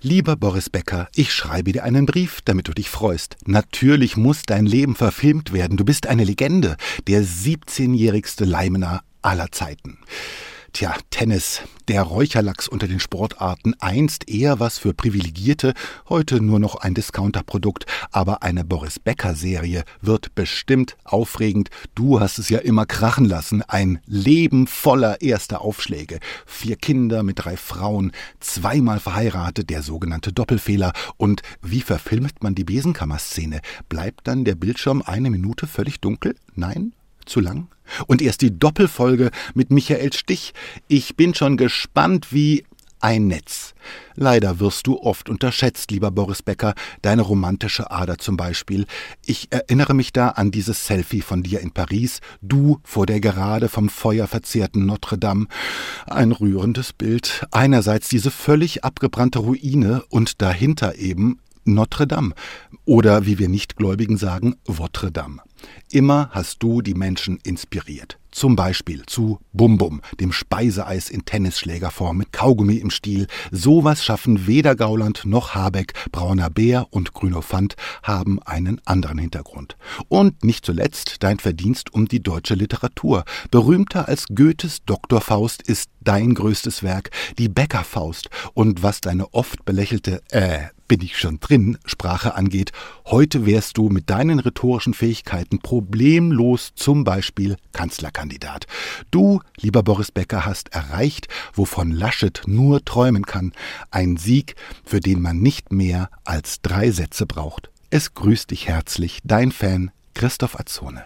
Lieber Boris Becker, ich schreibe dir einen Brief, damit du dich freust. Natürlich muss dein Leben verfilmt werden. Du bist eine Legende, der 17-jährigste Leimener aller Zeiten. Tja, Tennis, der Räucherlachs unter den Sportarten, einst eher was für Privilegierte, heute nur noch ein Discounterprodukt. Aber eine Boris-Becker-Serie wird bestimmt aufregend. Du hast es ja immer krachen lassen. Ein Leben voller erster Aufschläge. 4 Kinder mit 3 Frauen, 2-mal verheiratet, der sogenannte Doppelfehler. Und wie verfilmt man die Besenkammer-Szene? Bleibt dann der Bildschirm 1 Minute völlig dunkel? Nein? Zu lang? Und erst die Doppelfolge mit Michael Stich. Ich bin schon gespannt wie ein Netz. Leider wirst du oft unterschätzt, lieber Boris Becker, deine romantische Ader zum Beispiel. Ich erinnere mich da an dieses Selfie von dir in Paris, du vor der gerade vom Feuer verzehrten Notre Dame. Ein rührendes Bild. Einerseits diese völlig abgebrannte Ruine und dahinter eben Notre Dame. Oder wie wir Nichtgläubigen sagen, Votre Dame. Immer hast du die Menschen inspiriert. Zum Beispiel zu Bum Bum, dem Speiseeis in Tennisschlägerform mit Kaugummi im Stiel. Sowas schaffen weder Gauland noch Habeck. Brauner Bär und Grünofant haben einen anderen Hintergrund. Und nicht zuletzt dein Verdienst um die deutsche Literatur. Berühmter als Goethes Doktorfaust ist dein größtes Werk, die Becker-Faust. Und was deine oft belächelte bin ich schon drin Sprache angeht, heute wärst du mit deinen rhetorischen Fähigkeiten problemlos zum Beispiel Kanzlerkandidat. Du, lieber Boris Becker, hast erreicht, wovon Laschet nur träumen kann. Ein Sieg, für den man nicht mehr als 3 Sätze braucht. Es grüßt dich herzlich, dein Fan Christoph Azzone.